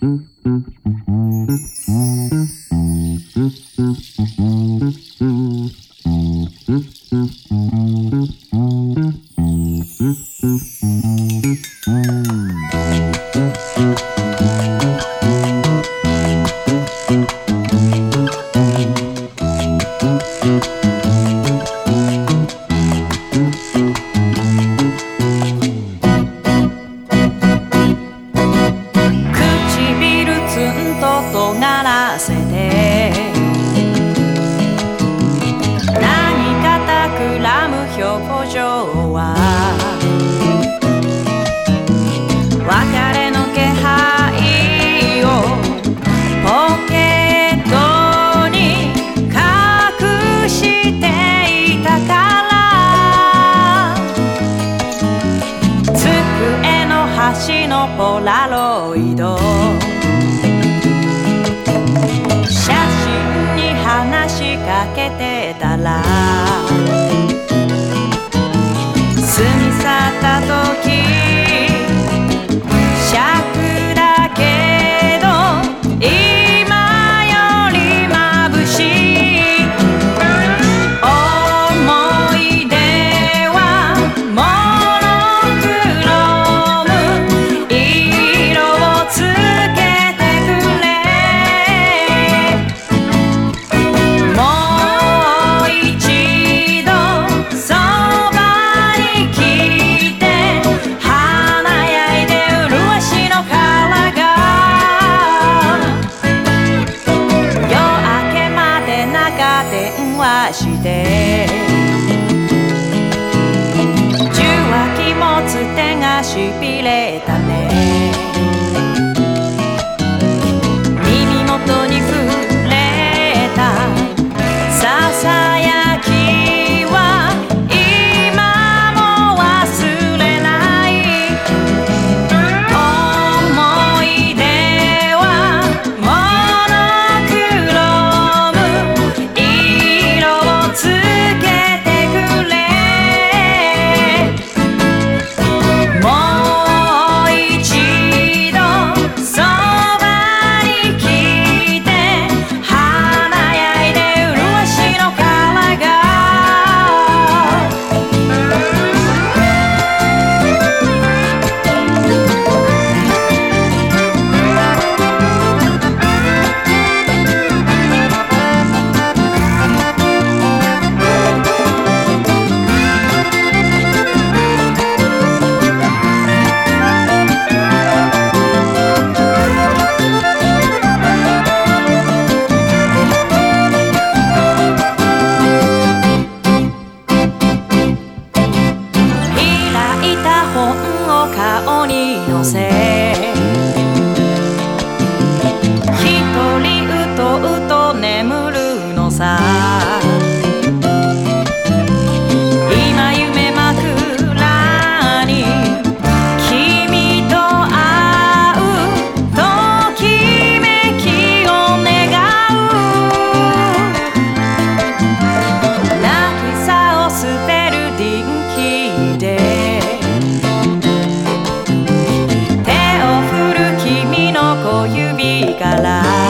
ポラロイド写真に話しかけてたら過ぎ去った時尺だけど今より眩しい思い出はモノクロム色をつけてくれもう一度そばに来て華やいで麗しの殻が夜明けまで長電話して受話器持つ手がしびれたね耳元に触れたささやきは今も忘れない思い出はモノクロム色をつけてくれもう一度そばに来て華やいで麗しの殻が開いた本を顔に乗せ一人うとうと眠るのさ今夢枕に君と会うときめきを願う渚を滑る電気で手を振る君の小指から